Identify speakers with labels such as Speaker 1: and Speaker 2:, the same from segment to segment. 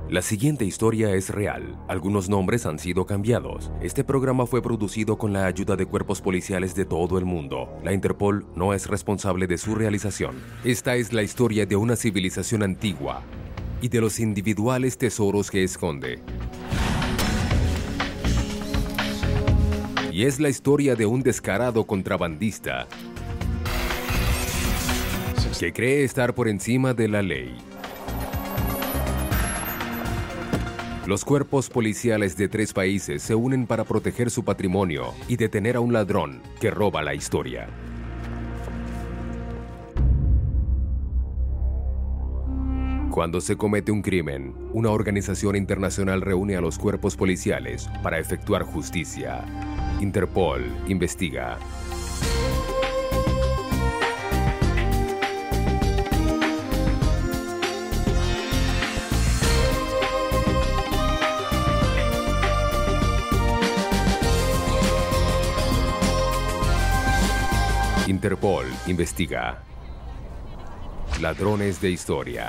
Speaker 1: La siguiente historia es real. Algunos nombres han sido cambiados. Este programa fue producido con la ayuda de cuerpos policiales de todo el mundo. La Interpol no es responsable de su realización. Esta es la historia de una civilización antigua y de los individuales tesoros que esconde. Y es la historia de un descarado contrabandista que cree estar por encima de la ley. Los cuerpos policiales de 3 países se unen para proteger su patrimonio y detener a un ladrón que roba la historia. Cuando se comete un crimen, una organización internacional reúne a los cuerpos policiales para efectuar justicia. Interpol investiga. Interpol investiga. Ladrones de historia.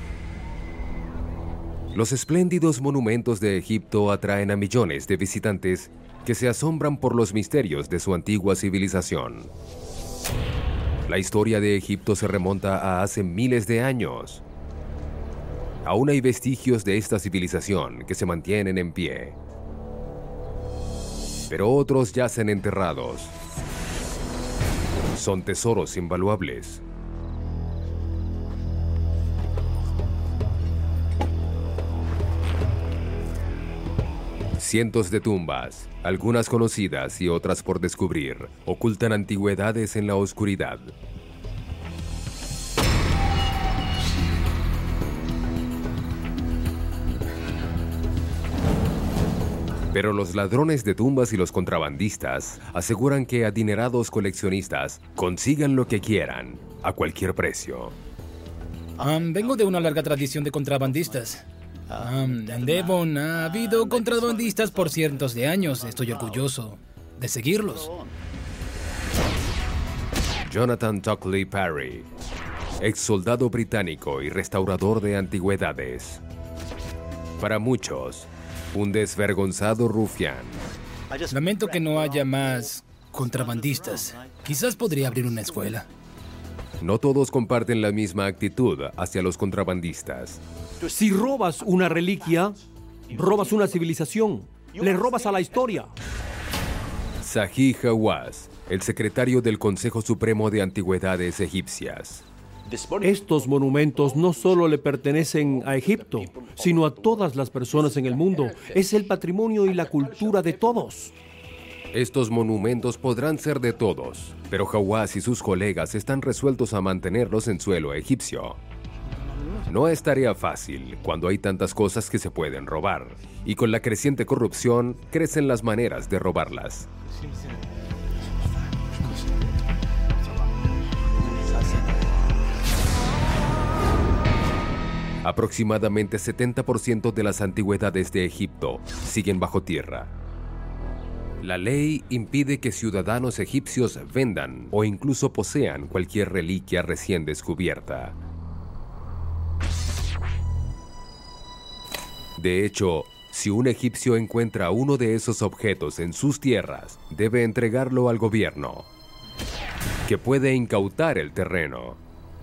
Speaker 1: Los espléndidos monumentos de Egipto atraen a millones de visitantes que se asombran por los misterios de su antigua civilización. La historia de Egipto se remonta a hace miles de años. Aún hay vestigios de esta civilización que se mantienen en pie. Pero otros yacen enterrados. Son tesoros invaluables. Cientos de tumbas, algunas conocidas y otras por descubrir, ocultan antigüedades en la oscuridad. Pero los ladrones de tumbas y los contrabandistas aseguran que adinerados coleccionistas consigan lo que quieran, a cualquier precio.
Speaker 2: Vengo de una larga tradición de contrabandistas. En Devon ha habido contrabandistas por cientos de años. Estoy orgulloso de seguirlos.
Speaker 1: Jonathan Tockley Parry, ex soldado británico y restaurador de antigüedades. Para muchos, un desvergonzado rufián.
Speaker 2: Lamento que no haya más contrabandistas. Quizás podría abrir una escuela.
Speaker 1: No todos comparten la misma actitud hacia los contrabandistas.
Speaker 3: Si robas una reliquia, robas una civilización. Le robas a la historia.
Speaker 1: Zahi Hawass, el secretario del Consejo Supremo de Antigüedades Egipcias.
Speaker 3: Estos monumentos no solo le pertenecen a Egipto, sino a todas las personas en el mundo. Es el patrimonio y la cultura de todos.
Speaker 1: Estos monumentos podrán ser de todos, pero Hawass y sus colegas están resueltos a mantenerlos en suelo egipcio. No es tarea fácil cuando hay tantas cosas que se pueden robar, y con la creciente corrupción crecen las maneras de robarlas. Aproximadamente 70% de las antigüedades de Egipto siguen bajo tierra. La ley impide que ciudadanos egipcios vendan o incluso posean cualquier reliquia recién descubierta. De hecho, si un egipcio encuentra uno de esos objetos en sus tierras, debe entregarlo al gobierno, que puede incautar el terreno.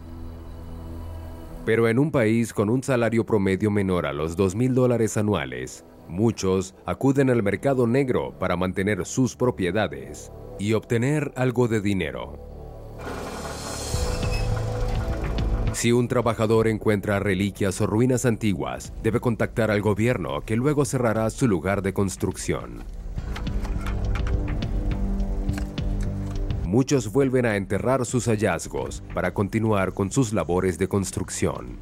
Speaker 1: Pero en un país con un salario promedio menor a los $2,000 anuales, muchos acuden al mercado negro para mantener sus propiedades y obtener algo de dinero. Si un trabajador encuentra reliquias o ruinas antiguas, debe contactar al gobierno, que luego cerrará su lugar de construcción. Muchos vuelven a enterrar sus hallazgos para continuar con sus labores de construcción.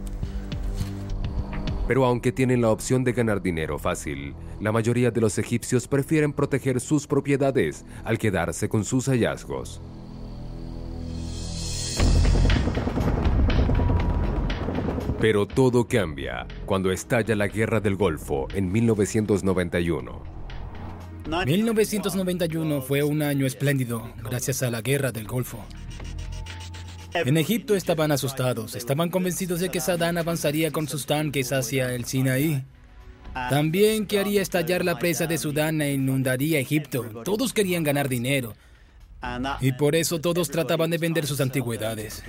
Speaker 1: Pero aunque tienen la opción de ganar dinero fácil, la mayoría de los egipcios prefieren proteger sus propiedades al quedarse con sus hallazgos. Pero todo cambia cuando estalla la Guerra del Golfo en 1991.
Speaker 2: 1991 fue un año espléndido gracias a la Guerra del Golfo. En Egipto estaban asustados, estaban convencidos de que Saddam avanzaría con sus tanques hacia el Sinaí. También que haría estallar la presa de Sudán e inundaría Egipto. Todos querían ganar dinero. Y por eso todos trataban de vender sus antigüedades.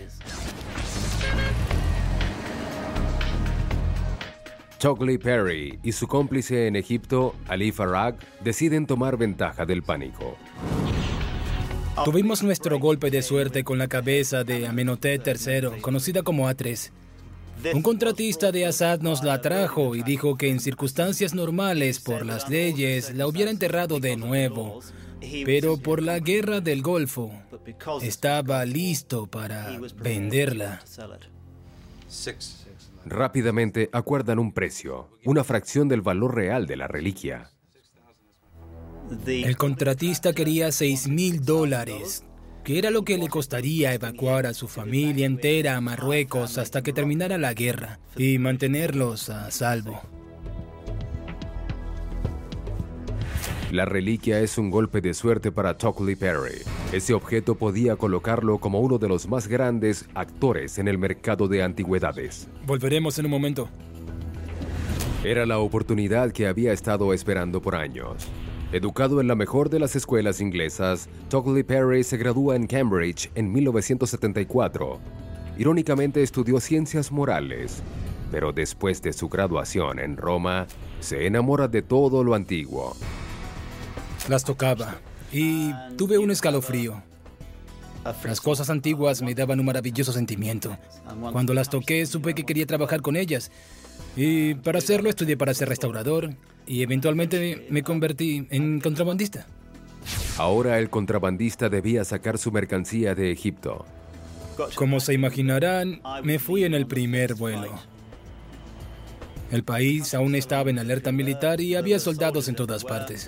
Speaker 1: Tockley Perry y su cómplice en Egipto, Ali Farag, deciden tomar ventaja del pánico.
Speaker 2: Tuvimos nuestro golpe de suerte con la cabeza de Amenhotep III, conocida como A3. Un contratista de Assad nos la trajo y dijo que en circunstancias normales, por las leyes, la hubiera enterrado de nuevo. Pero por la guerra del Golfo, estaba listo para venderla.
Speaker 1: Rápidamente acuerdan un precio, una fracción del valor real de la reliquia.
Speaker 2: El contratista quería $6,000, que era lo que le costaría evacuar a su familia entera a Marruecos hasta que terminara la guerra y mantenerlos a salvo.
Speaker 1: La reliquia es un golpe de suerte para Tockley Perry. Ese objeto podía colocarlo como uno de los más grandes actores en el mercado de antigüedades.
Speaker 2: Volveremos en un momento.
Speaker 1: Era la oportunidad que había estado esperando por años. Educado en la mejor de las escuelas inglesas, Tockley Perry se gradúa en Cambridge en 1974. Irónicamente estudió ciencias morales, pero después de su graduación en Roma, se enamora de todo lo antiguo.
Speaker 2: Las tocaba y tuve un escalofrío. Las cosas antiguas me daban un maravilloso sentimiento. Cuando las toqué, supe que quería trabajar con ellas. Y para hacerlo, estudié para ser restaurador y eventualmente me convertí en contrabandista.
Speaker 1: Ahora el contrabandista debía sacar su mercancía de Egipto.
Speaker 2: Como se imaginarán, me fui en el primer vuelo. El país aún estaba en alerta militar y había soldados en todas partes.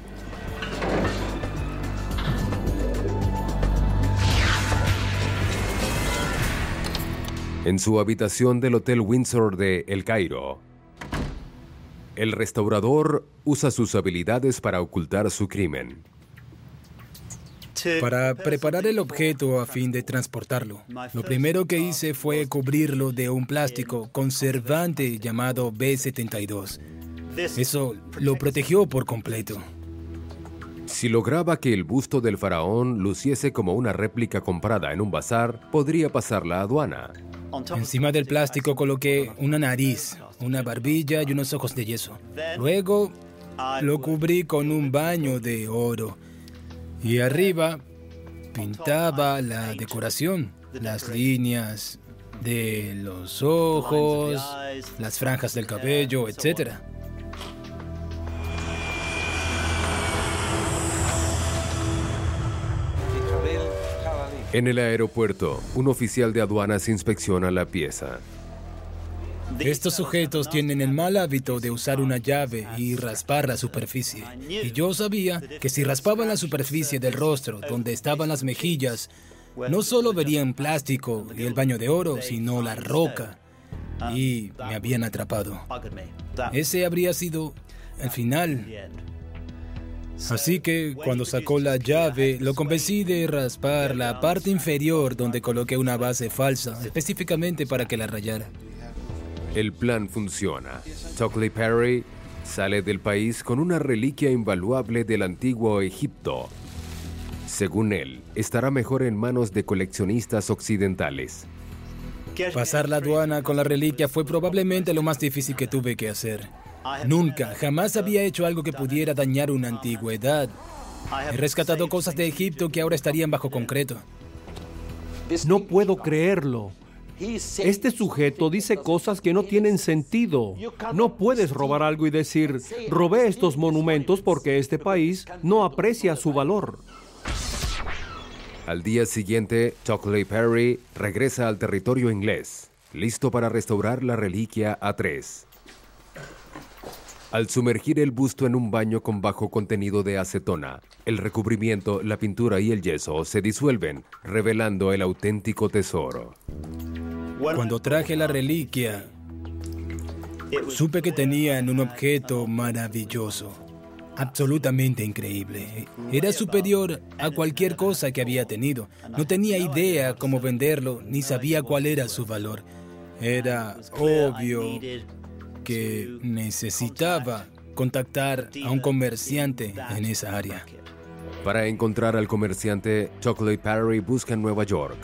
Speaker 1: En su habitación del Hotel Windsor de El Cairo, el restaurador usa sus habilidades para ocultar su crimen.
Speaker 2: Para preparar el objeto a fin de transportarlo, lo primero que hice fue cubrirlo de un plástico conservante llamado B72. Eso lo protegió por completo.
Speaker 1: Si lograba que el busto del faraón luciese como una réplica comprada en un bazar, podría pasar la aduana.
Speaker 2: Encima del plástico coloqué una nariz, una barbilla y unos ojos de yeso. Luego lo cubrí con un baño de oro. Y arriba pintaba la decoración, las líneas de los ojos, las franjas del cabello, etc.
Speaker 1: En el aeropuerto, un oficial de aduanas inspecciona la pieza.
Speaker 2: Estos sujetos tienen el mal hábito de usar una llave y raspar la superficie. Y yo sabía que si raspaban la superficie del rostro, donde estaban las mejillas, no solo verían plástico y el baño de oro, sino la roca. Y me habían atrapado. Ese habría sido el final. Así que cuando sacó la llave, lo convencí de raspar la parte inferior donde coloqué una base falsa, específicamente para que la rayara.
Speaker 1: El plan funciona. Tockley Perry sale del país con una reliquia invaluable del antiguo Egipto. Según él, estará mejor en manos de coleccionistas occidentales.
Speaker 2: Pasar la aduana con la reliquia fue probablemente lo más difícil que tuve que hacer. Nunca, jamás había hecho algo que pudiera dañar una antigüedad. He rescatado cosas de Egipto que ahora estarían bajo concreto.
Speaker 3: No puedo creerlo. Este sujeto dice cosas que no tienen sentido. No puedes robar algo y decir, robé estos monumentos porque este país no aprecia su valor.
Speaker 1: Al día siguiente, Tockley Perry regresa al territorio inglés, listo para restaurar la reliquia A3. Al sumergir el busto en un baño con bajo contenido de acetona, el recubrimiento, la pintura y el yeso se disuelven, revelando el auténtico tesoro.
Speaker 2: Cuando traje la reliquia, supe que tenían un objeto maravilloso. absolutamente increíble. Era superior a cualquier cosa que había tenido. No tenía idea cómo venderlo, ni sabía cuál era su valor. Era obvio que necesitaba contactar a un comerciante en esa área.
Speaker 1: Para encontrar al comerciante, Chocolate Perry busca en Nueva York.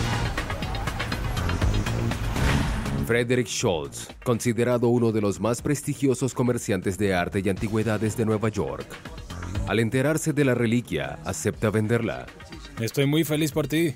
Speaker 1: Frederick Schultz, considerado uno de los más prestigiosos comerciantes de arte y antigüedades de Nueva York. Al enterarse de la reliquia, acepta venderla.
Speaker 2: Estoy muy feliz por ti.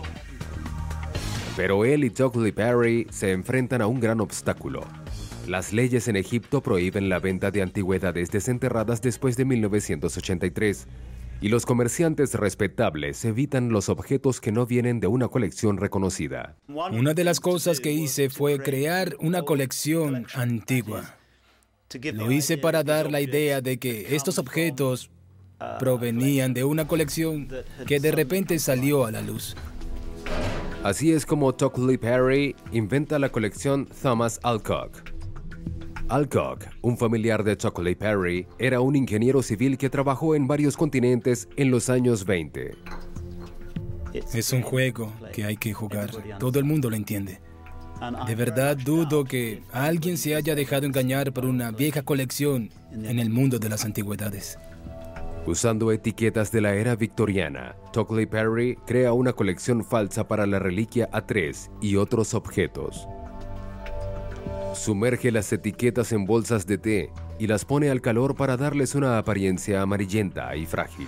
Speaker 1: Pero él y Chocolate Perry se enfrentan a un gran obstáculo. Las leyes en Egipto prohíben la venta de antigüedades desenterradas después de 1983, y los comerciantes respetables evitan los objetos que no vienen de una colección reconocida.
Speaker 2: Una de las cosas que hice fue crear una colección antigua. Lo hice para dar la idea de que estos objetos provenían de una colección que de repente salió a la luz.
Speaker 1: Así es como Chocolate Perry inventa la colección Thomas Alcock. Alcock, un familiar de Chocolate Perry, era un ingeniero civil que trabajó en varios continentes en los años 20.
Speaker 2: Es un juego que hay que jugar. Todo el mundo lo entiende. De verdad dudo que alguien se haya dejado engañar por una vieja colección en el mundo de las antigüedades.
Speaker 1: Usando etiquetas de la era victoriana, Chocolate Perry crea una colección falsa para la reliquia A3 y otros objetos. Sumerge las etiquetas en bolsas de té y las pone al calor para darles una apariencia amarillenta y frágil.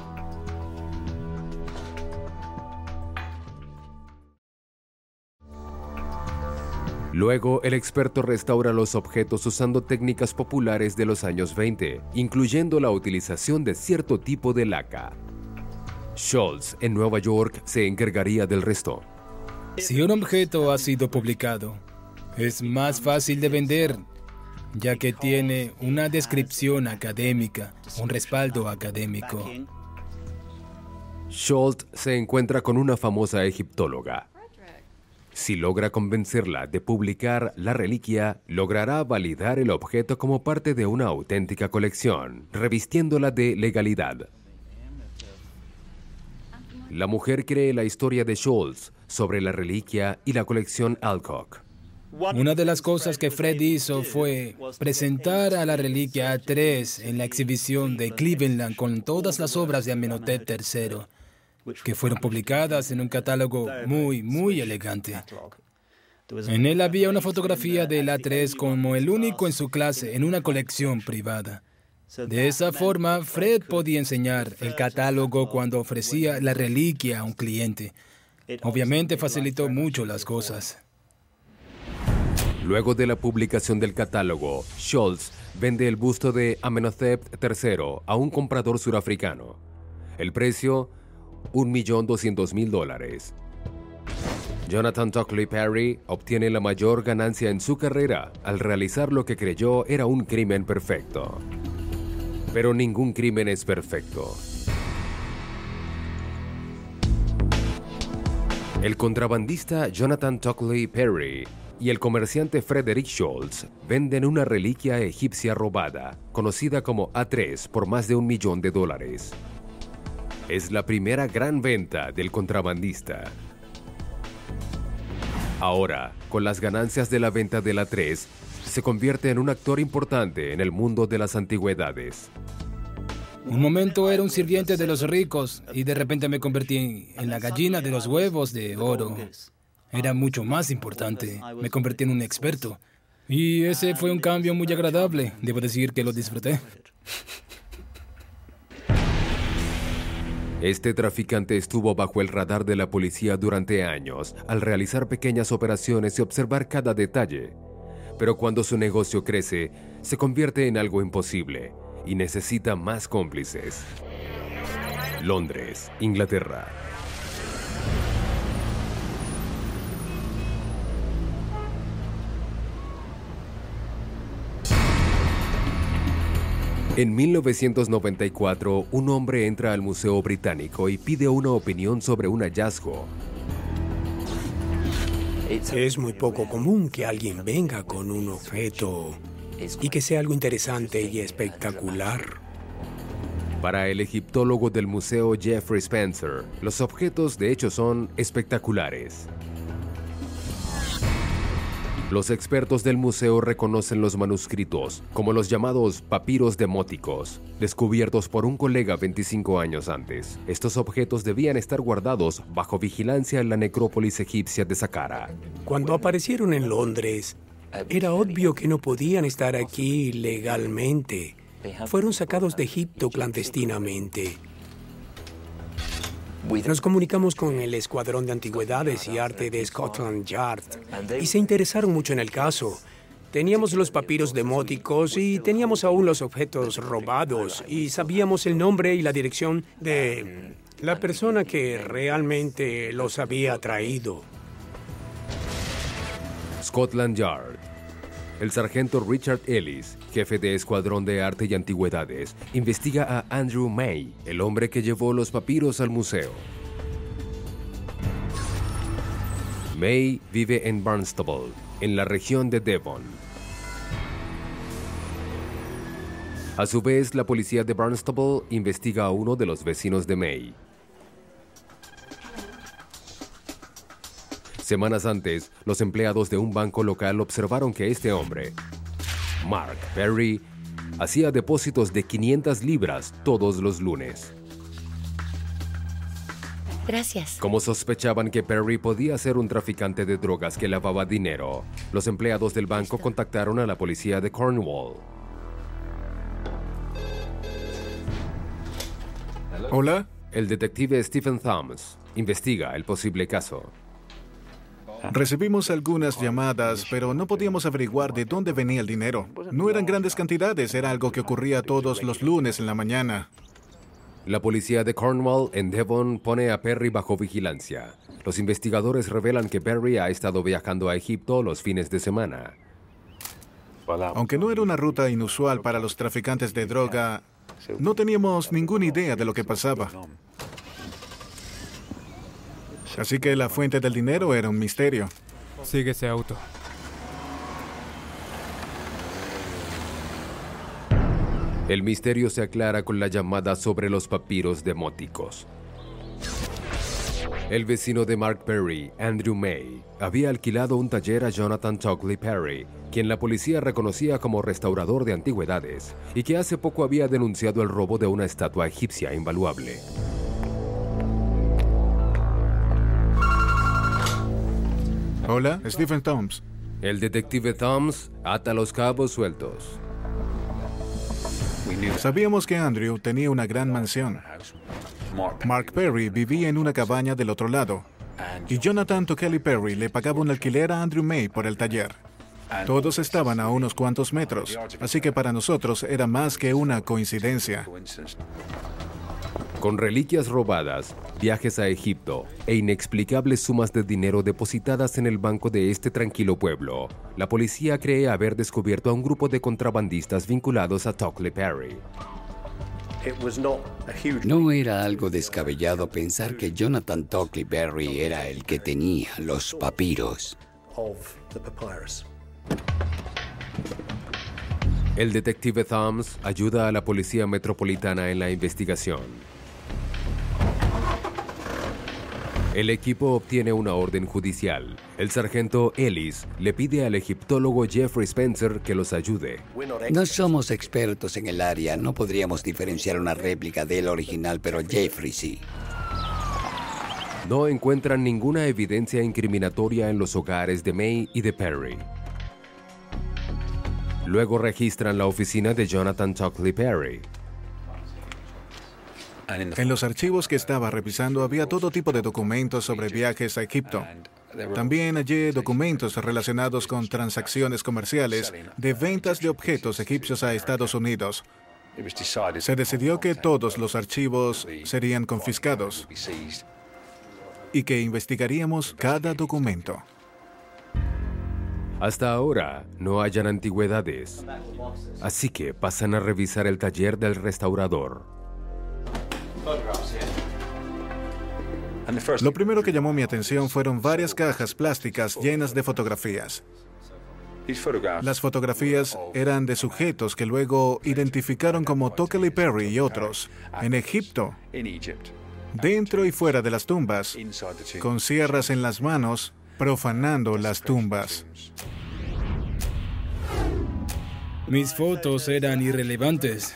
Speaker 1: Luego, el experto restaura los objetos usando técnicas populares de los años 20, incluyendo la utilización de cierto tipo de laca. Schultz, en Nueva York, se encargaría del resto.
Speaker 2: Si un objeto ha sido publicado, es más fácil de vender, ya que tiene una descripción académica, un respaldo académico.
Speaker 1: Schultz se encuentra con una famosa egiptóloga. Si logra convencerla de publicar la reliquia, logrará validar el objeto como parte de una auténtica colección, revistiéndola de legalidad. La mujer cree la historia de Schultz sobre la reliquia y la colección Alcock.
Speaker 2: Una de las cosas que Fred hizo fue presentar a la reliquia A3 en la exhibición de Cleveland con todas las obras de Amenhotep III, que fueron publicadas en un catálogo muy elegante. En él había una fotografía del A3 como el único en su clase en una colección privada. De esa forma, Fred podía enseñar el catálogo cuando ofrecía la reliquia a un cliente. Obviamente facilitó mucho las cosas.
Speaker 1: Luego de la publicación del catálogo, Schultz vende el busto de Amenhotep III a un comprador surafricano. El precio, $1.200.000. Jonathan Chocolate Perry obtiene la mayor ganancia en su carrera al realizar lo que creyó era un crimen perfecto. Pero ningún crimen es perfecto. El contrabandista Jonathan Chocolate Perry y el comerciante Frederick Schultz venden una reliquia egipcia robada, conocida como A3, por más de $1 millón. Es la primera gran venta del contrabandista. Ahora, con las ganancias de la venta del A3, se convierte en un actor importante en el mundo de las antigüedades.
Speaker 2: Un momento era un sirviente de los ricos y de repente me convertí en la gallina de los huevos de oro. Era mucho más importante. Me convertí en un experto. Y ese fue un cambio muy agradable. Debo decir que lo disfruté.
Speaker 1: Este traficante estuvo bajo el radar de la policía durante años, al realizar pequeñas operaciones y observar cada detalle. Pero cuando su negocio crece, se convierte en algo imposible y necesita más cómplices. Londres, Inglaterra. En 1994, un hombre entra al Museo Británico y pide una opinión sobre un hallazgo.
Speaker 4: Es muy poco común que alguien venga con un objeto y que sea algo interesante y espectacular.
Speaker 1: Para el egiptólogo del museo Jeffrey Spencer, los objetos de hecho son espectaculares. Los expertos del museo reconocen los manuscritos como los llamados papiros demóticos, descubiertos por un colega 25 años antes. Estos objetos debían estar guardados bajo vigilancia en la necrópolis egipcia de Saqqara.
Speaker 4: Cuando aparecieron en Londres, era obvio que no podían estar aquí legalmente. Fueron sacados de Egipto clandestinamente. Nos comunicamos con el Escuadrón de Antigüedades y Arte de Scotland Yard y se interesaron mucho en el caso. Teníamos los papiros demóticos y teníamos aún los objetos robados y sabíamos el nombre y la dirección de la persona que realmente los había traído.
Speaker 1: Scotland Yard. El sargento Richard Ellis, jefe de Escuadrón de Arte y Antigüedades, investiga a Andrew May, el hombre que llevó los papiros al museo. May vive en Barnstable, en la región de Devon. A su vez, la policía de Barnstable investiga a uno de los vecinos de May. Semanas antes, los empleados de un banco local observaron que este hombre, Mark Perry, hacía depósitos de 500 libras todos los lunes.
Speaker 5: Gracias.
Speaker 1: Como sospechaban que Perry podía ser un traficante de drogas que lavaba dinero, los empleados del banco contactaron a la policía de Cornwall.
Speaker 6: Hola.
Speaker 1: El detective Stephen Thoms investiga el posible caso.
Speaker 6: Recibimos algunas llamadas, pero no podíamos averiguar de dónde venía el dinero. No eran grandes cantidades, era algo que ocurría todos los lunes en la mañana.
Speaker 1: La policía de Cornwall en Devon pone a Perry bajo vigilancia. Los investigadores revelan que Perry ha estado viajando a Egipto los fines de semana.
Speaker 6: Aunque no era una ruta inusual para los traficantes de droga, no teníamos ninguna idea de lo que pasaba. Así que la fuente del dinero era un misterio.
Speaker 7: Sigue ese auto.
Speaker 1: El misterio se aclara con la llamada sobre los papiros demóticos. El vecino de Mark Perry, Andrew May, había alquilado un taller a Jonathan Tockley Perry, quien la policía reconocía como restaurador de antigüedades y que hace poco había denunciado el robo de una estatua egipcia invaluable.
Speaker 6: Hola, Stephen Thoms.
Speaker 1: El detective Thoms ata los cabos sueltos.
Speaker 6: Sabíamos que Andrew tenía una gran mansión. Mark Perry vivía en una cabaña del otro lado. Y Jonathan Tockley Perry le pagaba un alquiler a Andrew May por el taller. Todos estaban a unos cuantos metros, así que para nosotros era más que una coincidencia.
Speaker 1: Con reliquias robadas, viajes a Egipto e inexplicables sumas de dinero depositadas en el banco de este tranquilo pueblo, la policía cree haber descubierto a un grupo de contrabandistas vinculados a Tockley Perry.
Speaker 8: No era algo descabellado pensar que Jonathan Tockley Perry era el que tenía los papiros.
Speaker 1: El detective Thoms ayuda a la policía metropolitana en la investigación. El equipo obtiene una orden judicial. El sargento Ellis le pide al egiptólogo Jeffrey Spencer que los ayude.
Speaker 8: No somos expertos en el área, no podríamos diferenciar una réplica del original, pero Jeffrey sí.
Speaker 1: No encuentran ninguna evidencia incriminatoria en los hogares de May y de Perry. Luego registran la oficina de Jonathan Tockley Perry.
Speaker 6: En los archivos que estaba revisando había todo tipo de documentos sobre viajes a Egipto. También hallé documentos relacionados con transacciones comerciales de ventas de objetos egipcios a Estados Unidos. Se decidió que todos los archivos serían confiscados y que investigaríamos cada documento.
Speaker 1: Hasta ahora no hallan antigüedades, así que pasan a revisar el taller del restaurador.
Speaker 6: Lo primero que llamó mi atención fueron varias cajas plásticas llenas de fotografías. Las fotografías eran de sujetos que luego identificaron como Tockley Perry y otros en Egipto, dentro y fuera de las tumbas, con sierras en las manos, profanando las tumbas.
Speaker 2: Mis fotos eran irrelevantes.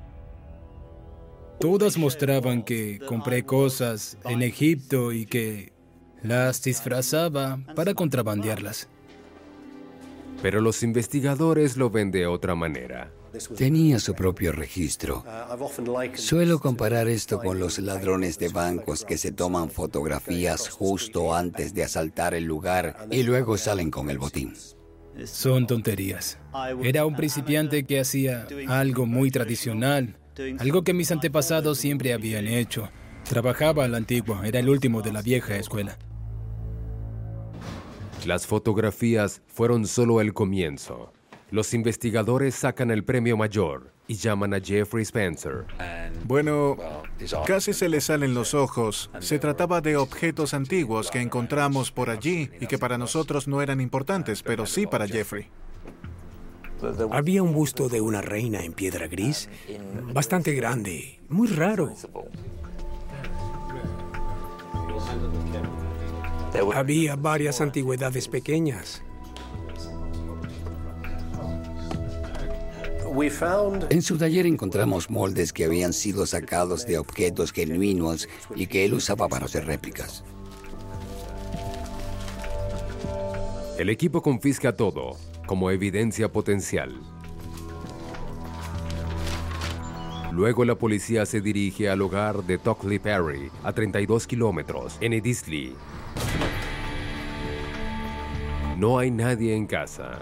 Speaker 2: Todas mostraban que compré cosas en Egipto y que las disfrazaba para contrabandearlas.
Speaker 1: Pero los investigadores lo ven de otra manera.
Speaker 8: Tenía su propio registro. Suelo comparar esto con los ladrones de bancos que se toman fotografías justo antes de asaltar el lugar y luego salen con el botín.
Speaker 2: Son tonterías. Era un principiante que hacía algo muy tradicional, algo que mis antepasados siempre habían hecho. Trabajaba a la antigua, era el último de la vieja escuela.
Speaker 1: Las fotografías fueron solo el comienzo. Los investigadores sacan el premio mayor y llaman a Jeffrey Spencer.
Speaker 6: Bueno, casi se le salen los ojos. Se trataba de objetos antiguos que encontramos por allí y que para nosotros no eran importantes, pero sí para Jeffrey.
Speaker 4: Había un busto de una reina en piedra gris, bastante grande, muy raro. Había varias antigüedades pequeñas.
Speaker 8: En su taller encontramos moldes que habían sido sacados de objetos genuinos y que él usaba para hacer réplicas.
Speaker 1: El equipo confisca todo como evidencia potencial. Luego la policía se dirige al hogar de Tockley Perry, a 32 kilómetros, en Eastleigh. No hay nadie en casa.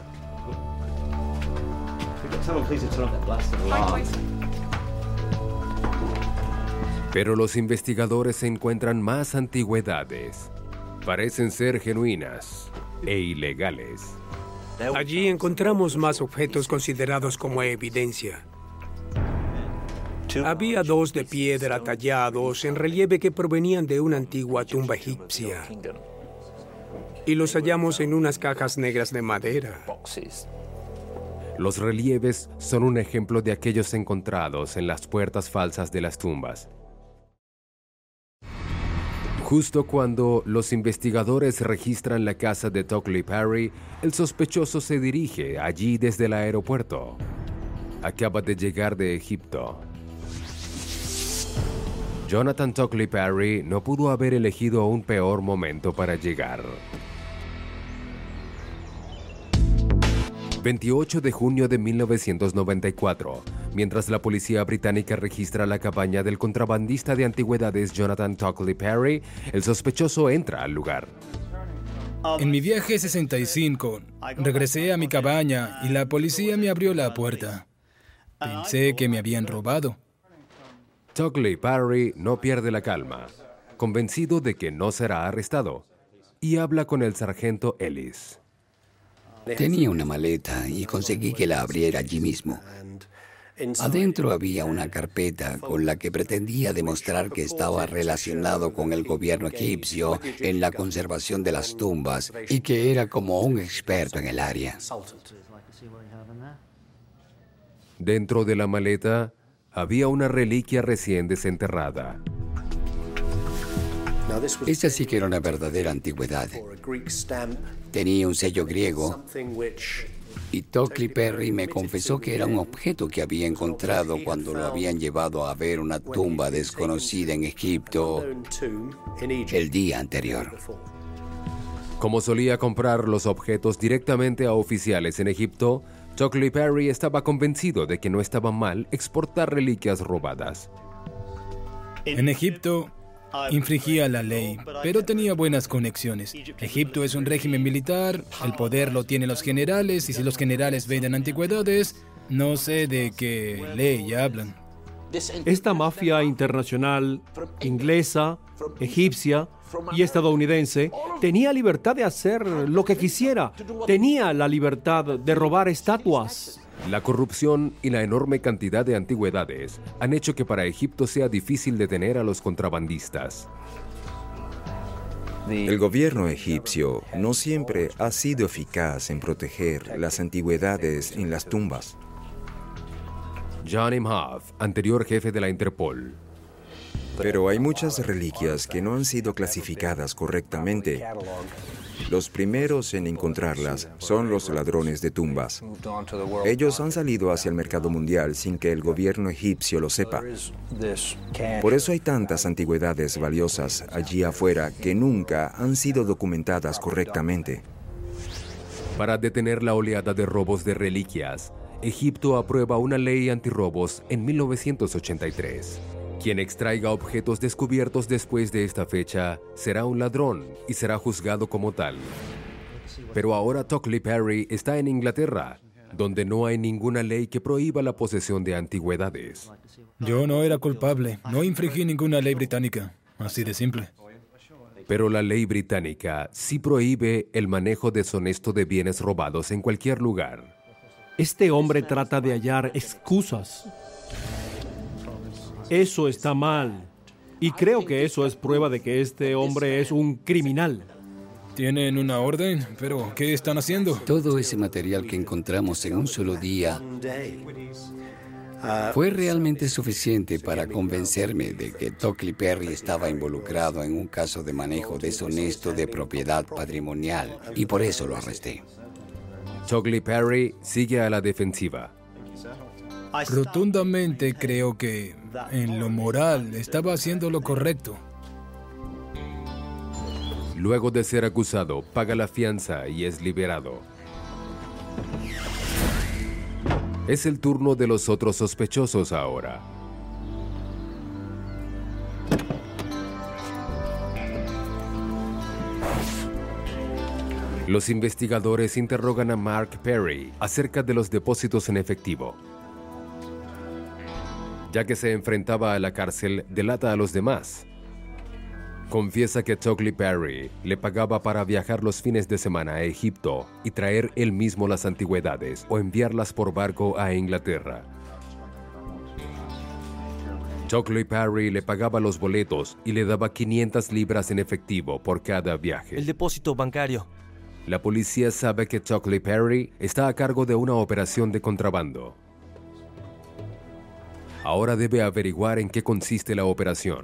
Speaker 1: Pero los investigadores encuentran más antigüedades. Parecen ser genuinas e ilegales.
Speaker 4: Allí encontramos más objetos considerados como evidencia. Había 2 de piedra tallados en relieve que provenían de una antigua tumba egipcia. Y los hallamos en unas cajas negras de madera.
Speaker 1: Los relieves son un ejemplo de aquellos encontrados en las puertas falsas de las tumbas. Justo cuando los investigadores registran la casa de Tockley Perry, el sospechoso se dirige allí desde el aeropuerto. Acaba de llegar de Egipto. Jonathan Tockley Perry no pudo haber elegido un peor momento para llegar. 28 de junio de 1994, mientras la policía británica registra la cabaña del contrabandista de antigüedades Jonathan Tockley Perry, el sospechoso entra al lugar.
Speaker 2: En mi viaje 65, regresé a mi cabaña y la policía me abrió la puerta. Pensé que me habían robado.
Speaker 1: Tockley Perry no pierde la calma, convencido de que no será arrestado, y habla con el sargento Ellis.
Speaker 8: Tenía una maleta y conseguí que la abriera allí mismo. Adentro había una carpeta con la que pretendía demostrar que estaba relacionado con el gobierno egipcio en la conservación de las tumbas y que era como un experto en el área.
Speaker 1: Dentro de la maleta había una reliquia recién desenterrada.
Speaker 8: Esta sí que era una verdadera antigüedad. Tenía un sello griego y Tockley Perry me confesó que era un objeto que había encontrado cuando lo habían llevado a ver una tumba desconocida en Egipto el día anterior.
Speaker 1: Como solía comprar los objetos directamente a oficiales en Egipto, Tockley Perry estaba convencido de que no estaba mal exportar reliquias robadas.
Speaker 2: En Egipto infringía la ley, pero tenía buenas conexiones. Egipto es un régimen militar, el poder lo tienen los generales, y si los generales venden antigüedades, no sé de qué ley hablan.
Speaker 3: Esta mafia internacional, inglesa, egipcia y estadounidense, tenía libertad de hacer lo que quisiera. Tenía la libertad de robar estatuas.
Speaker 1: La corrupción y la enorme cantidad de antigüedades han hecho que para Egipto sea difícil detener a los contrabandistas.
Speaker 5: El gobierno egipcio no siempre ha sido eficaz en proteger las antigüedades en las tumbas.
Speaker 1: John Imhoff, anterior jefe de la Interpol.
Speaker 5: Pero hay muchas reliquias que no han sido clasificadas correctamente. Los primeros en encontrarlas son los ladrones de tumbas. Ellos han salido hacia el mercado mundial sin que el gobierno egipcio lo sepa. Por eso hay tantas antigüedades valiosas allí afuera que nunca han sido documentadas correctamente.
Speaker 1: Para detener la oleada de robos de reliquias, Egipto aprueba una ley antirrobos en 1983. Quien extraiga objetos descubiertos después de esta fecha será un ladrón y será juzgado como tal. Pero ahora Tockley Perry está en Inglaterra, donde no hay ninguna ley que prohíba la posesión de antigüedades.
Speaker 2: Yo no era culpable, no infringí ninguna ley británica, así de simple.
Speaker 1: Pero la ley británica sí prohíbe el manejo deshonesto de bienes robados en cualquier lugar.
Speaker 3: Este hombre trata de hallar excusas. Eso está mal. Y creo que eso es prueba de que este hombre es un criminal.
Speaker 2: ¿Tienen una orden? ¿Pero qué están haciendo?
Speaker 8: Todo ese material que encontramos en un solo día fue realmente suficiente para convencerme de que Tockley Perry estaba involucrado en un caso de manejo deshonesto de propiedad patrimonial, y por eso lo arresté.
Speaker 1: Tockley Perry sigue a la defensiva.
Speaker 2: Rotundamente creo que, en lo moral, estaba haciendo lo correcto.
Speaker 1: Luego de ser acusado, paga la fianza y es liberado. Es el turno de los otros sospechosos ahora. Los investigadores interrogan a Mark Perry acerca de los depósitos en efectivo. Ya que se enfrentaba a la cárcel, delata a los demás. Confiesa que Tockley Perry le pagaba para viajar los fines de semana a Egipto y traer él mismo las antigüedades o enviarlas por barco a Inglaterra. Tockley Perry le pagaba los boletos y le daba 500 libras en efectivo por cada viaje.
Speaker 7: El depósito bancario.
Speaker 1: La policía sabe que Tockley Perry está a cargo de una operación de contrabando. Ahora debe averiguar en qué consiste la operación.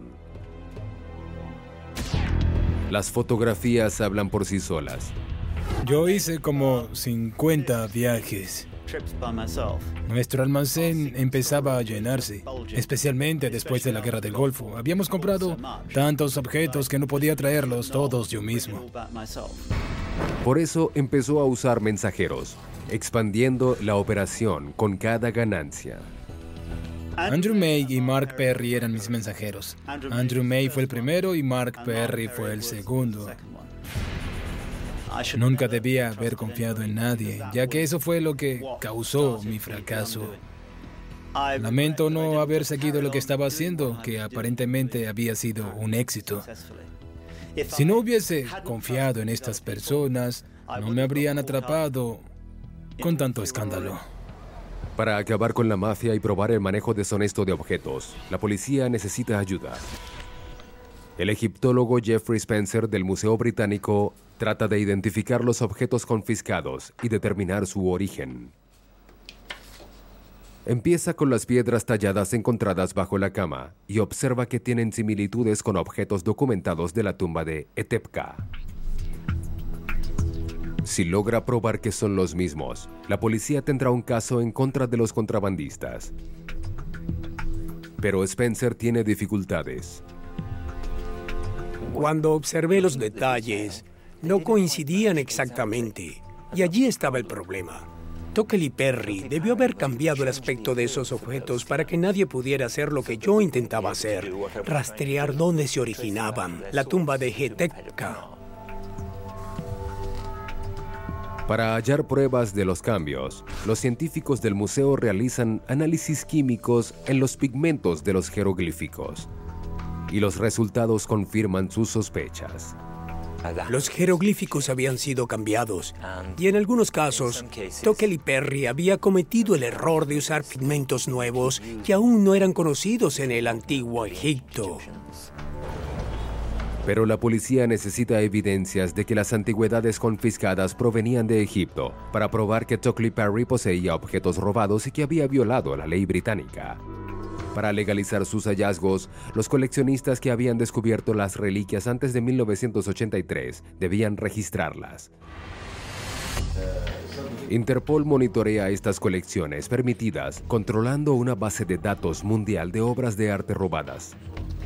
Speaker 1: Las fotografías hablan por sí solas.
Speaker 2: Yo hice como 50 viajes. Nuestro almacén empezaba a llenarse, especialmente después de la Guerra del Golfo. Habíamos comprado tantos objetos que no podía traerlos todos yo mismo.
Speaker 1: Por eso empezó a usar mensajeros, expandiendo la operación con cada ganancia.
Speaker 2: Andrew May y Mark Perry eran mis mensajeros. Andrew May fue el primero y Mark Perry fue el segundo. Nunca debía haber confiado en nadie, ya que eso fue lo que causó mi fracaso. Lamento no haber seguido lo que estaba haciendo, que aparentemente había sido un éxito. Si no hubiese confiado en estas personas, no me habrían atrapado con tanto escándalo.
Speaker 1: Para acabar con la mafia y probar el manejo deshonesto de objetos, la policía necesita ayuda. El egiptólogo Jeffrey Spencer del Museo Británico trata de identificar los objetos confiscados y determinar su origen. Empieza con las piedras talladas encontradas bajo la cama y observa que tienen similitudes con objetos documentados de la tumba de Etepka. Si logra probar que son los mismos, la policía tendrá un caso en contra de los contrabandistas. Pero Spencer tiene dificultades.
Speaker 4: Cuando observé los detalles, no coincidían exactamente, y allí estaba el problema. Tockley Perry debió haber cambiado el aspecto de esos objetos para que nadie pudiera hacer lo que yo intentaba hacer, rastrear dónde se originaban, la tumba de Etepka.
Speaker 1: Para hallar pruebas de los cambios, los científicos del museo realizan análisis químicos en los pigmentos de los jeroglíficos, y los resultados confirman sus sospechas.
Speaker 4: Los jeroglíficos habían sido cambiados, y en algunos casos, Tockley Perry había cometido el error de usar pigmentos nuevos que aún no eran conocidos en el antiguo Egipto.
Speaker 1: Pero la policía necesita evidencias de que las antigüedades confiscadas provenían de Egipto para probar que Tockley Parry poseía objetos robados y que había violado la ley británica. Para legalizar sus hallazgos, los coleccionistas que habían descubierto las reliquias antes de 1983 debían registrarlas. Interpol monitorea estas colecciones permitidas, controlando una base de datos mundial de obras de arte robadas.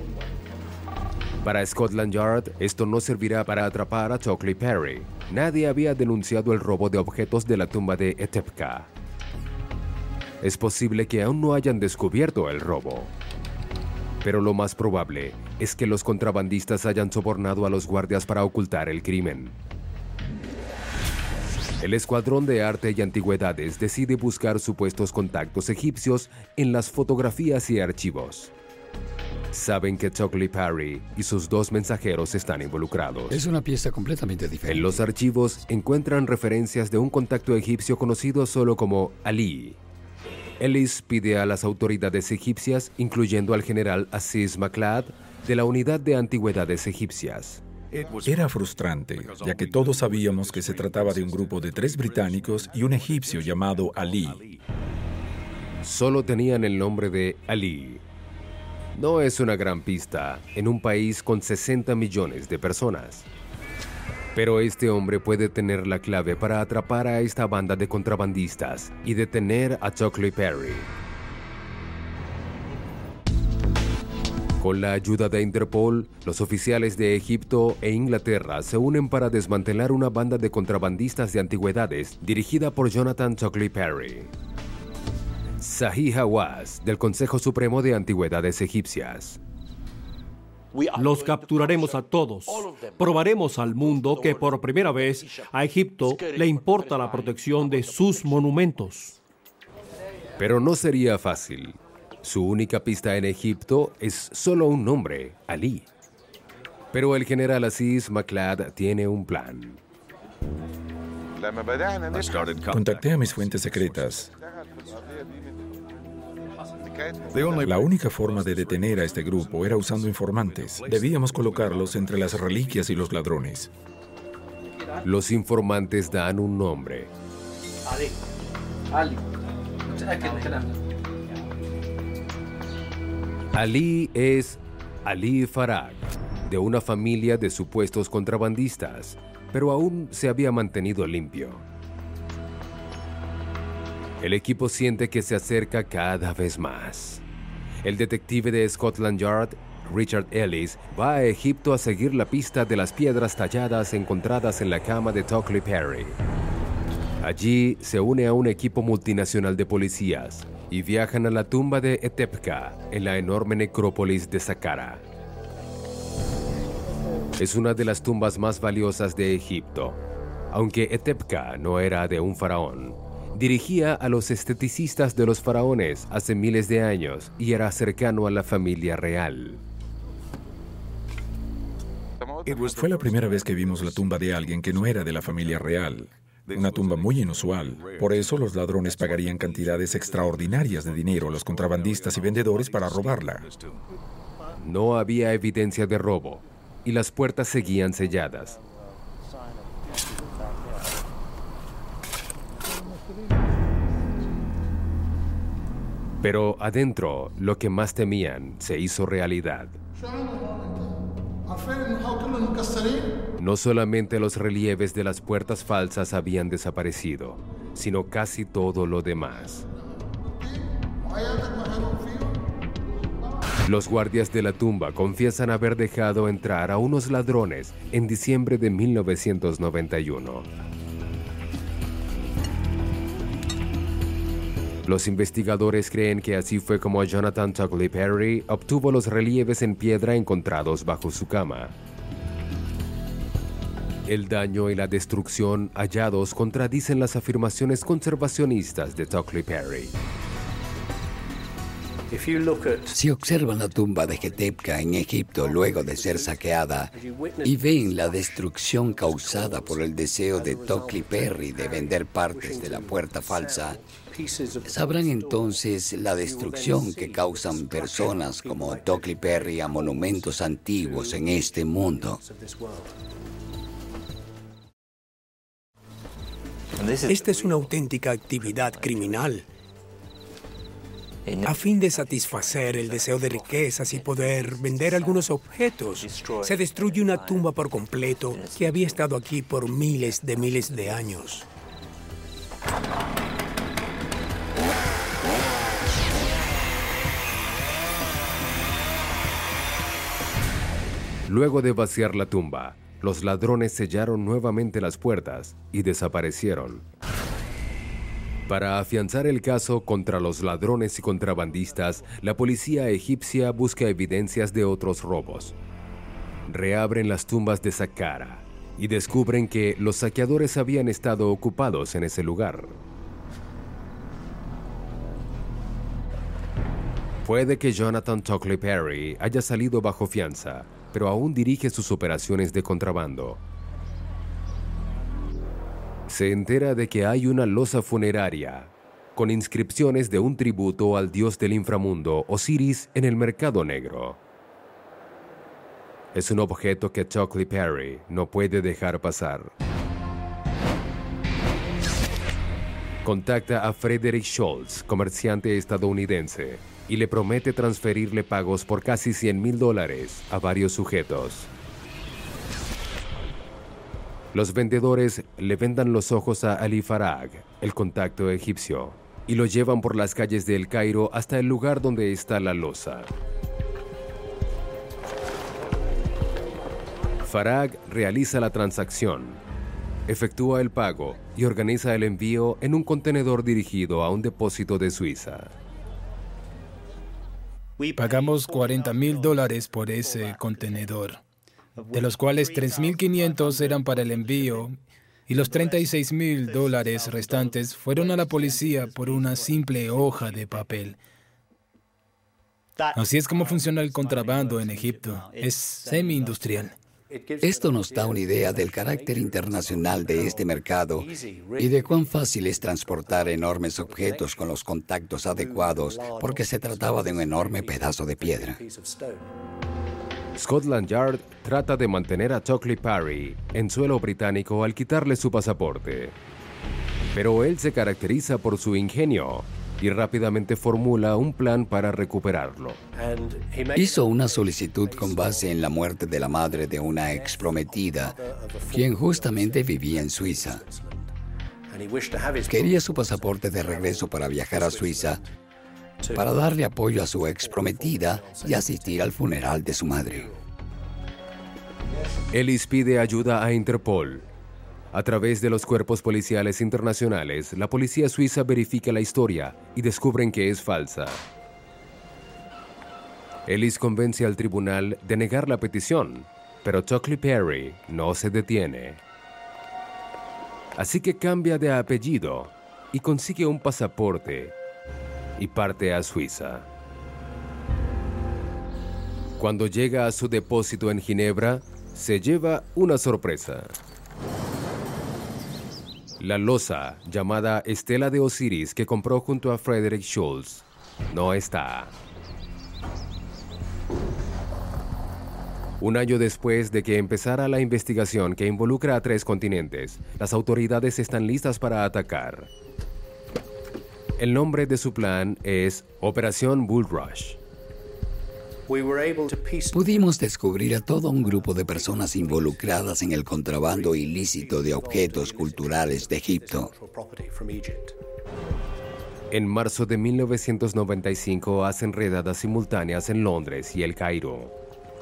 Speaker 1: Para Scotland Yard, esto no servirá para atrapar a Tockley Parry. Nadie había denunciado el robo de objetos de la tumba de Etepka. Es posible que aún no hayan descubierto el robo. Pero lo más probable es que los contrabandistas hayan sobornado a los guardias para ocultar el crimen. El Escuadrón de Arte y Antigüedades decide buscar supuestos contactos egipcios en las fotografías y archivos. Saben que Tockley Parry y sus 2 mensajeros están involucrados.
Speaker 8: Es una pieza completamente diferente.
Speaker 1: En los archivos encuentran referencias de un contacto egipcio conocido solo como Ali. Ellis pide a las autoridades egipcias, incluyendo al general Aziz Maklad, de la Unidad de Antigüedades Egipcias.
Speaker 7: Era frustrante, ya que todos sabíamos que se trataba de un grupo de 3 británicos y un egipcio llamado Ali.
Speaker 1: Solo tenían el nombre de Ali. No es una gran pista en un país con 60 millones de personas. Pero este hombre puede tener la clave para atrapar a esta banda de contrabandistas y detener a Tockley Parry. Con la ayuda de Interpol, los oficiales de Egipto e Inglaterra se unen para desmantelar una banda de contrabandistas de antigüedades dirigida por Jonathan Tockley Parry. Zahi Hawass, del Consejo Supremo de Antigüedades Egipcias.
Speaker 3: Los capturaremos a todos. Probaremos al mundo que por primera vez a Egipto le importa la protección de sus monumentos.
Speaker 1: Pero no sería fácil. Su única pista en Egipto es solo un nombre, Ali. Pero el general Aziz Maklad tiene un plan.
Speaker 7: Contacté a mis fuentes secretas. La única forma de detener a este grupo era usando informantes. Debíamos colocarlos entre las reliquias y los ladrones.
Speaker 1: Los informantes dan un nombre. Ali es Ali Farag, de una familia de supuestos contrabandistas, pero aún se había mantenido limpio. El equipo siente que se acerca cada vez más. El detective de Scotland Yard, Richard Ellis, va a Egipto a seguir la pista de las piedras talladas encontradas en la cama de Tockley Parry. Allí se une a un equipo multinacional de policías y viajan a la tumba de Etepka en la enorme necrópolis de Saqqara. Es una de las tumbas más valiosas de Egipto. Aunque Etepka no era de un faraón, dirigía a los esteticistas de los faraones hace miles de años y era cercano a la familia real.
Speaker 7: Fue la primera vez que vimos la tumba de alguien que no era de la familia real. Una tumba muy inusual. Por eso los ladrones pagarían cantidades extraordinarias de dinero a los contrabandistas y vendedores para robarla.
Speaker 1: No había evidencia de robo y las puertas seguían selladas. Pero adentro, lo que más temían se hizo realidad. No solamente los relieves de las puertas falsas habían desaparecido, sino casi todo lo demás. Los guardias de la tumba confiesan haber dejado entrar a unos ladrones en diciembre de 1991. Los investigadores creen que así fue como Jonathan Tockley Parry obtuvo los relieves en piedra encontrados bajo su cama. El daño y la destrucción hallados contradicen las afirmaciones conservacionistas de Tockley Parry.
Speaker 8: Si observan la tumba de Getepka en Egipto luego de ser saqueada y ven la destrucción causada por el deseo de Tocli Perry de vender partes de la puerta falsa, sabrán entonces la destrucción que causan personas como Tocli Perry a monumentos antiguos en este mundo.
Speaker 4: Esta es una auténtica actividad criminal. A fin de satisfacer el deseo de riquezas y poder vender algunos objetos, se destruye una tumba por completo que había estado aquí por miles de años.
Speaker 1: Luego de vaciar la tumba, los ladrones sellaron nuevamente las puertas y desaparecieron. Para afianzar el caso contra los ladrones y contrabandistas, la policía egipcia busca evidencias de otros robos. Reabren las tumbas de Saqqara y descubren que los saqueadores habían estado ocupados en ese lugar. Puede que Jonathan Tocli Perry haya salido bajo fianza, pero aún dirige sus operaciones de contrabando. Se entera de que hay una losa funeraria con inscripciones de un tributo al dios del inframundo, Osiris, en el mercado negro. Es un objeto que Tocli Perry no puede dejar pasar. Contacta a Frederick Schultz, comerciante estadounidense, y le promete transferirle pagos por casi $100,000 a varios sujetos. Los vendedores le vendan los ojos a Ali Farag, el contacto egipcio, y lo llevan por las calles de El Cairo hasta el lugar donde está la losa. Farag realiza la transacción, efectúa el pago y organiza el envío en un contenedor dirigido a un depósito de Suiza.
Speaker 2: Pagamos $40,000 por ese contenedor, de los cuales $3,500 eran para el envío y los $36,000 restantes fueron a la policía por una simple hoja de papel. Así es como funciona el contrabando en Egipto. Es semi-industrial.
Speaker 8: Esto nos da una idea del carácter internacional de este mercado y de cuán fácil es transportar enormes objetos con los contactos adecuados, porque se trataba de un enorme pedazo de piedra.
Speaker 1: Scotland Yard trata de mantener a Tocli Perry en suelo británico al quitarle su pasaporte. Pero él se caracteriza por su ingenio y rápidamente formula un plan para recuperarlo.
Speaker 8: Hizo una solicitud con base en la muerte de la madre de una exprometida, quien justamente vivía en Suiza. Quería su pasaporte de regreso para viajar a Suiza, para darle apoyo a su exprometida y asistir al funeral de su madre.
Speaker 1: Ellis pide ayuda a Interpol. A través de los cuerpos policiales internacionales, la policía suiza verifica la historia y descubren que es falsa. Ellis convence al tribunal de negar la petición, pero Tocli Perry no se detiene. Así que cambia de apellido y consigue un pasaporte y parte a Suiza. Cuando llega a su depósito en Ginebra, se lleva una sorpresa. La losa, llamada Estela de Osiris, que compró junto a Frederick Schultz, no está. Un año después de que empezara la investigación que involucra a 3 continentes, las autoridades están listas para atacar. El nombre de su plan es Operación Bull Rush.
Speaker 8: Pudimos descubrir a todo un grupo de personas involucradas en el contrabando ilícito de objetos culturales de Egipto.
Speaker 1: En marzo de 1995 hacen redadas simultáneas en Londres y El Cairo.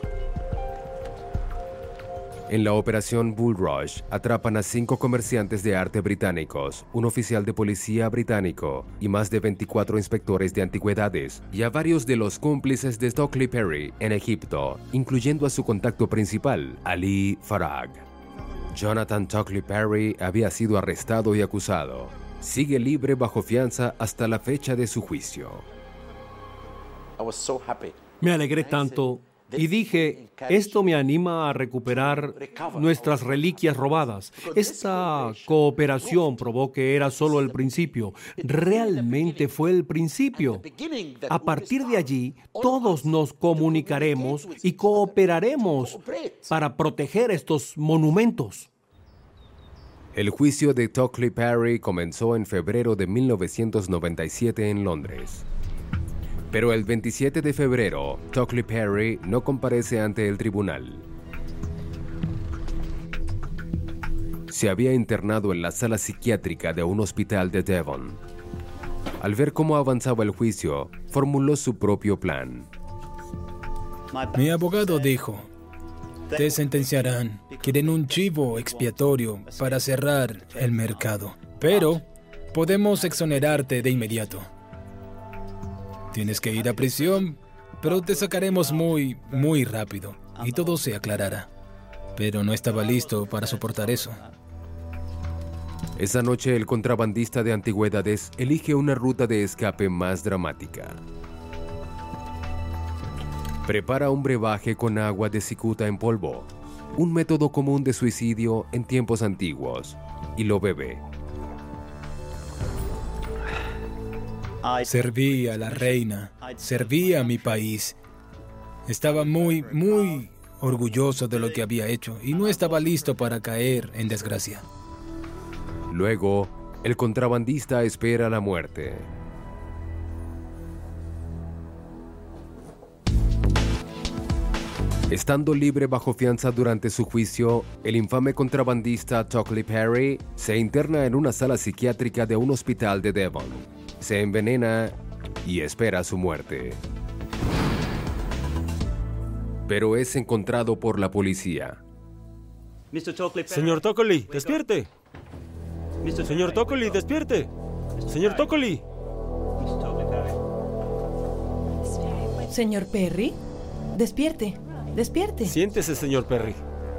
Speaker 1: En la operación Bull Rush atrapan a 5 comerciantes de arte británicos, un oficial de policía británico y más de 24 inspectores de antigüedades, y a varios de los cómplices de Tocli Perry en Egipto, incluyendo a su contacto principal, Ali Farag. Jonathan Tocli Perry había sido arrestado y acusado. Sigue libre bajo fianza hasta la fecha de su juicio.
Speaker 3: Me alegré tanto y dije, esto me anima a recuperar nuestras reliquias robadas. Esta cooperación probó que era solo el principio. Realmente fue el principio. A partir de allí, todos nos comunicaremos y cooperaremos para proteger estos monumentos.
Speaker 1: El juicio de Tockley Parry comenzó en febrero de 1997 en Londres. Pero el 27 de febrero, Tockley Parry no comparece ante el tribunal. Se había internado en la sala psiquiátrica de un hospital de Devon. Al ver cómo avanzaba el juicio, formuló su propio plan.
Speaker 2: Mi abogado dijo, te sentenciarán. Quieren un chivo expiatorio para cerrar el mercado. Pero podemos exonerarte de inmediato. Tienes que ir a prisión, pero te sacaremos muy rápido y todo se aclarará. Pero no estaba listo para soportar eso.
Speaker 1: Esa noche el contrabandista de antigüedades elige una ruta de escape más dramática. Prepara un brebaje con agua de cicuta en polvo, un método común de suicidio en tiempos antiguos, y lo bebe.
Speaker 2: Serví a la reina, serví a mi país. Estaba muy orgulloso de lo que había hecho y no estaba listo para caer en desgracia.
Speaker 1: Luego, el contrabandista espera la muerte. Estando libre bajo fianza durante su juicio, el infame contrabandista Tockley Parry se interna en una sala psiquiátrica de un hospital de Devon. Se envenena y espera su muerte. Pero es encontrado por la policía.
Speaker 9: Señor Tockley, despierte. Señor Tockley, despierte. Señor Tockley.
Speaker 10: Señor Perry, despierte. Despierte.
Speaker 9: Siéntese, señor Perry.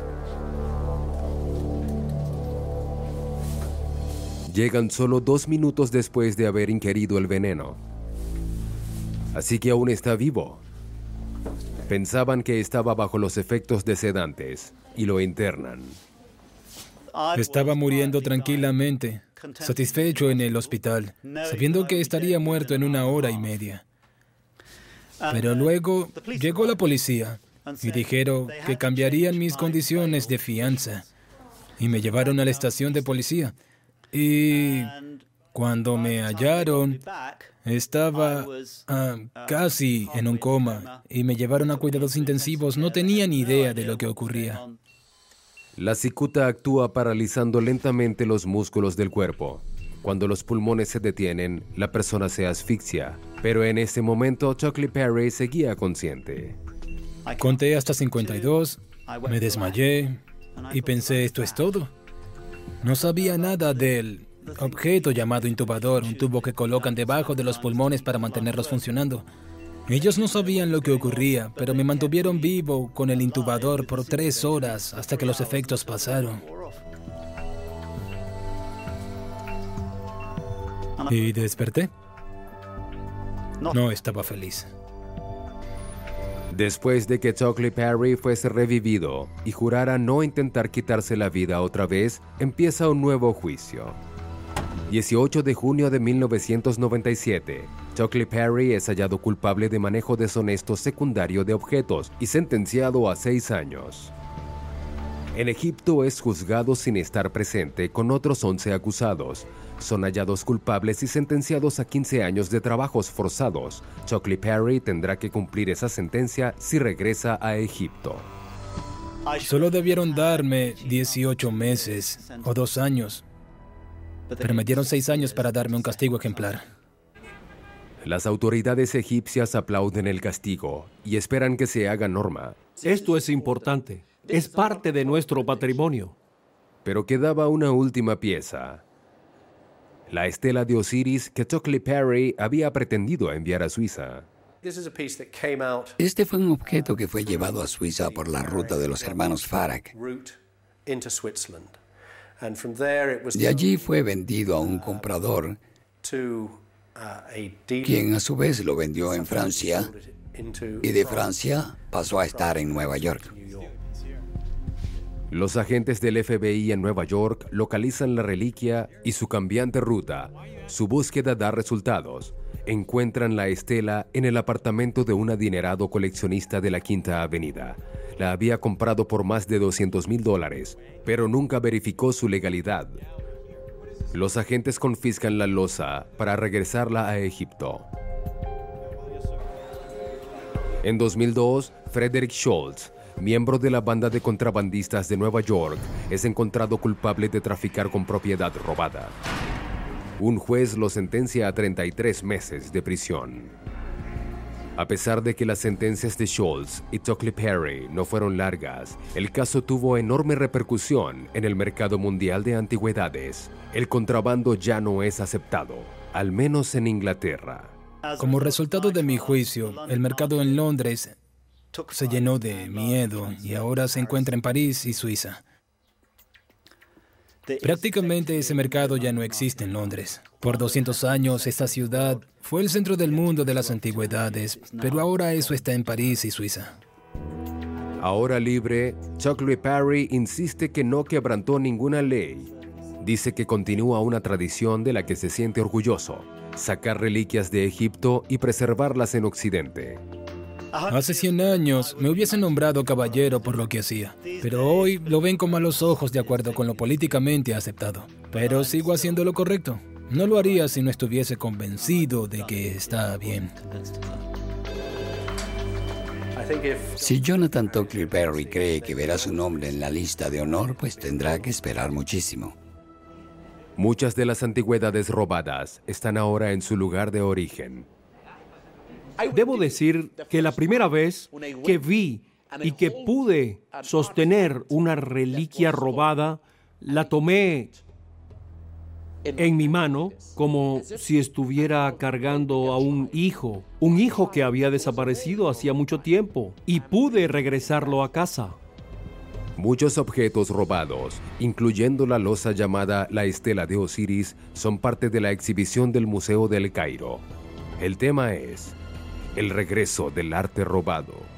Speaker 1: Llegan solo 2 minutos después de haber ingerido el veneno. Así que aún está vivo. Pensaban que estaba bajo los efectos de sedantes y lo internan.
Speaker 2: Estaba muriendo tranquilamente, satisfecho en el hospital, sabiendo que estaría muerto en 1 hora y media. Pero luego llegó la policía y dijeron que cambiarían mis condiciones de fianza y me llevaron a la estación de policía. Y cuando me hallaron, estaba casi en un coma y me llevaron a cuidados intensivos. No tenía ni idea de lo que ocurría.
Speaker 1: La cicuta actúa paralizando lentamente los músculos del cuerpo. Cuando los pulmones se detienen, la persona se asfixia. Pero en ese momento, Tockley Parry seguía consciente.
Speaker 2: Conté hasta 52, me desmayé y pensé, esto es todo. No sabía nada del objeto llamado intubador, un tubo que colocan debajo de los pulmones para mantenerlos funcionando. Ellos no sabían lo que ocurría, pero me mantuvieron vivo con el intubador por 3 horas hasta que los efectos pasaron. Y desperté. No estaba feliz.
Speaker 1: Después de que Tockley Parry fuese revivido y jurara no intentar quitarse la vida otra vez, empieza un nuevo juicio. 18 de junio de 1997, Tockley Parry es hallado culpable de manejo deshonesto secundario de objetos y sentenciado a 6 años. En Egipto es juzgado sin estar presente con otros 11 acusados. Son hallados culpables y sentenciados a 15 años de trabajos forzados. Tockley Parry tendrá que cumplir esa sentencia si regresa a Egipto.
Speaker 2: Solo debieron darme 18 meses o 2 años, pero me dieron 6 años para darme un castigo ejemplar.
Speaker 1: Las autoridades egipcias aplauden el castigo y esperan que se haga norma.
Speaker 3: Esto es importante. Es parte de nuestro patrimonio.
Speaker 1: Pero quedaba una última pieza. La estela de Osiris que Tockley Parry había pretendido enviar a Suiza.
Speaker 8: Este fue un objeto que fue llevado a Suiza por la ruta de los hermanos Farag. De allí fue vendido a un comprador quien a su vez lo vendió en Francia y de Francia pasó a estar en Nueva York.
Speaker 1: Los agentes del FBI en Nueva York localizan la reliquia y su cambiante ruta. Su búsqueda da resultados. Encuentran la estela en el apartamento de un adinerado coleccionista de la Quinta Avenida. La había comprado por más de $200,000, pero nunca verificó su legalidad. Los agentes confiscan la loza para regresarla a Egipto. En 2002, Frederick Schultz, miembro de la banda de contrabandistas de Nueva York, es encontrado culpable de traficar con propiedad robada. Un juez lo sentencia a 33 meses de prisión. A pesar de que las sentencias de Schultz y Tockley Perry no fueron largas, el caso tuvo enorme repercusión en el mercado mundial de antigüedades. El contrabando ya no es aceptado, al menos en Inglaterra.
Speaker 2: Como resultado de mi juicio, el mercado en Londres se llenó de miedo y ahora se encuentra en París y Suiza. Prácticamente ese mercado ya no existe en Londres. Por 200 años esta ciudad fue el centro del mundo de las antigüedades, pero ahora eso está en París y Suiza.
Speaker 1: Ahora libre, Tockley Perry insiste que no quebrantó ninguna ley. Dice que continúa una tradición de la que se siente orgulloso: sacar reliquias de Egipto y preservarlas en Occidente.
Speaker 2: Hace 100 años me hubiesen nombrado caballero por lo que hacía, pero hoy lo ven con malos ojos de acuerdo con lo políticamente aceptado. Pero sigo haciendo lo correcto. No lo haría si no estuviese convencido de que está bien.
Speaker 8: Si Jonathan Tockley Perry cree que verá su nombre en la lista de honor, pues tendrá que esperar muchísimo.
Speaker 1: Muchas de las antigüedades robadas están ahora en su lugar de origen.
Speaker 3: Debo decir que la primera vez que vi y que pude sostener una reliquia robada, la tomé en mi mano como si estuviera cargando a un hijo que había desaparecido hacía mucho tiempo, y pude regresarlo a casa.
Speaker 1: Muchos objetos robados, incluyendo la loza llamada la Estela de Osiris, son parte de la exhibición del Museo del Cairo. El tema es el regreso del arte robado.